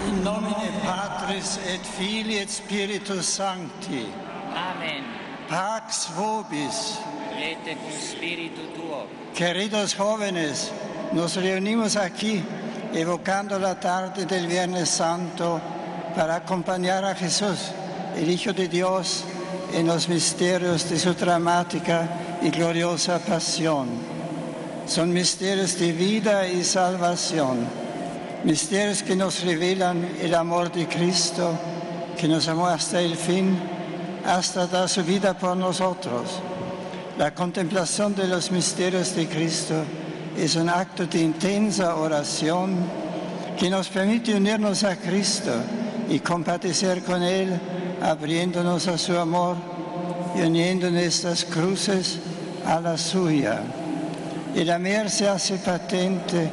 In nomine Patris et Filii et Spiritus Sancti. Amen. Pax vobis. Rete cum spiritu tuo. Queridos jóvenes, nos reunimos aquí evocando la tarde del Viernes Santo para acompañar a Jesús, el Hijo de Dios, en los misterios de su dramática y gloriosa pasión. Son misterios de vida y salvación, misterios que nos revelan el amor de Cristo, que nos amó hasta el fin, hasta dar su vida por nosotros. La contemplación de los misterios de Cristo es un acto de intensa oración que nos permite unirnos a Cristo y compadecer con Él, abriéndonos a su amor y uniendo nuestras cruces a la suya. El amor se hace patente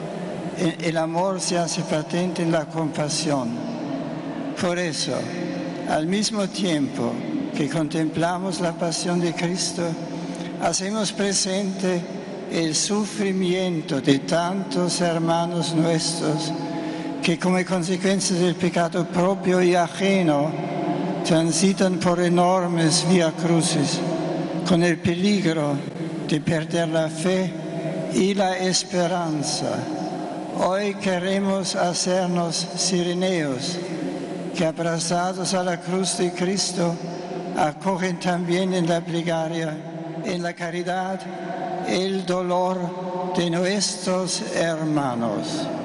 en la compasión. Por eso, al mismo tiempo que contemplamos la pasión de Cristo, hacemos presente el sufrimiento de tantos hermanos nuestros que como consecuencia del pecado propio y ajeno transitan por enormes vía crucis con el peligro de perder la fe y la esperanza. Hoy queremos hacernos cireneos que abrazados a la cruz de Cristo acogen también en la plegaria, en la caridad, el dolor de nuestros hermanos.